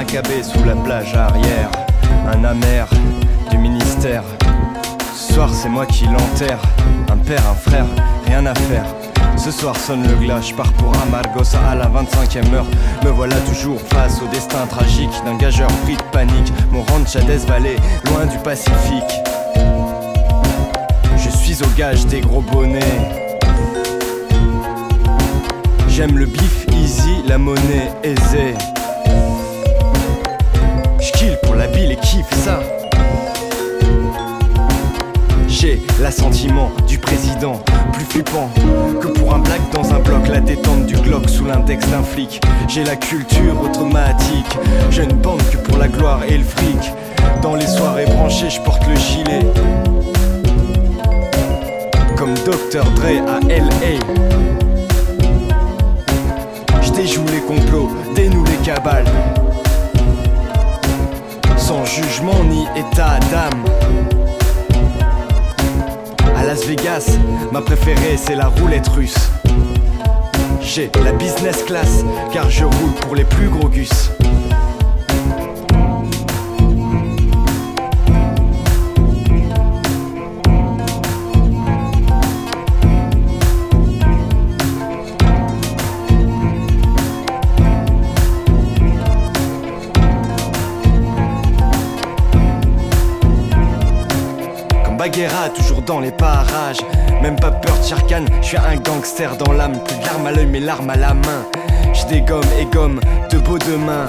cabé sous la plage arrière. Un amer du ministère. Ce soir c'est moi qui l'enterre. Un père, un frère, rien à faire. Ce soir sonne le glas, je pars pour Amargosa à la 25e heure. Me voilà toujours face au destin tragique d'un gageur pris de panique. Mon ranch à Death Valley, loin du Pacifique. Je suis au gage des gros bonnets. J'aime le bif easy, la monnaie aisée. J'kill pour la bille et kiffe ça. J'ai l'assentiment du président, plus flippant que pour un black dans un bloc. La détente du Glock sous l'index d'un flic. J'ai la culture automatique. Je ne bande que pour la gloire et le fric. Dans les soirées branchées, je porte le gilet comme Dr. Dre à L.A. Je déjoue les complots, dénoue les cabales, sans jugement ni état d'âme. À Las Vegas, ma préférée c'est la roulette russe. J'ai la business class, car je roule pour les plus gros gus. Baguera, toujours dans les parages. Même pas peur de Sharkan, je suis un gangster dans l'âme. Plus de larmes à l'œil mais larmes à la main. Je dégomme et gomme de beaux demain.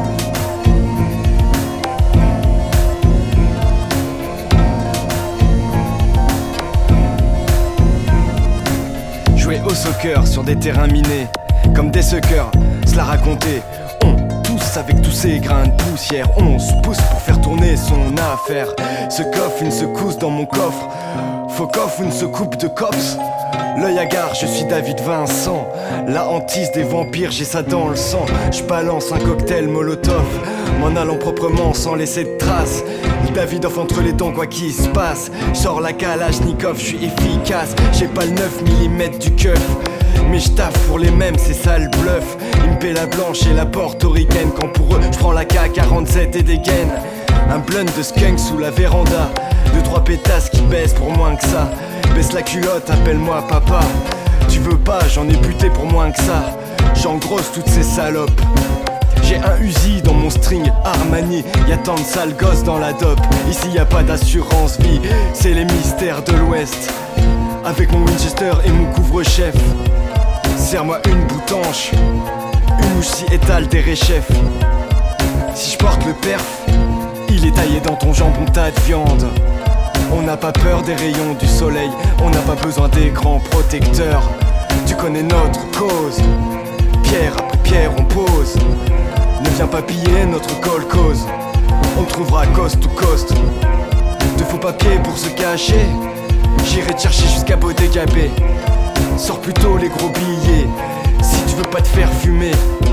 Jouer au soccer sur des terrains minés comme des suckers, cela racontait. Avec tous ces grains de poussière, on se pousse pour faire tourner son affaire. Ce coffre, une secousse dans mon coffre. Faux coffre, une secoupe de cops. L'œil hagard, je suis David Vincent. La hantise des vampires, j'ai ça dans le sang. Je balance un cocktail molotov, m'en allant proprement sans laisser de traces. David off entre les dents, quoi qu'il se passe. J'sors la Kalachnikov, je suis efficace. J'ai pas le 9 mm du keuf, mais j'taffe pour les mêmes, c'est ça le bluff. Ils me paient la blanche et la portoricaine. Quand pour eux, j'prends la K47 et des gaines. Un blunt de skunk sous la véranda. 2-3 pétasses qui baissent pour moins que ça. Baisse la culotte, appelle-moi papa. Tu veux pas, j'en ai buté pour moins que ça. J'engrosse toutes ces salopes. J'ai un Uzi dans mon string Armani. Y'a tant de sales gosses dans la dope. Ici y'a pas d'assurance vie, c'est les mystères de l'Ouest. Avec mon Winchester et mon couvre-chef. Serre-moi une boutanche, une mouche si étale des réchefs. Si je porte le perf, il est taillé dans ton jambon tas de viande. On n'a pas peur des rayons du soleil, on n'a pas besoin d'écran protecteur. Tu connais notre cause, pierre après pierre on pose. Ne viens pas piller notre call cause, on trouvera coast to coast. De faux papiers pour se cacher, j'irai te chercher jusqu'à Bodega Bay. Sors plutôt les gros billets, si tu veux pas te faire fumer.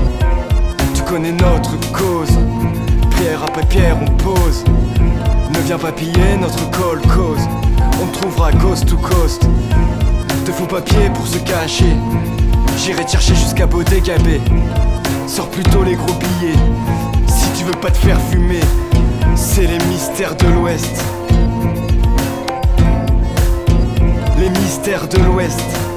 Tu connais notre cause, pierre après pierre on pose. Ne viens pas piller notre call cause, on te trouvera coast to coast. De faux papiers pour se cacher, j'irai te chercher jusqu'à Bodega Bay. Sors plutôt les gros billets, si tu veux pas te faire fumer. C'est les mystères de l'Ouest. Les mystères de l'Ouest.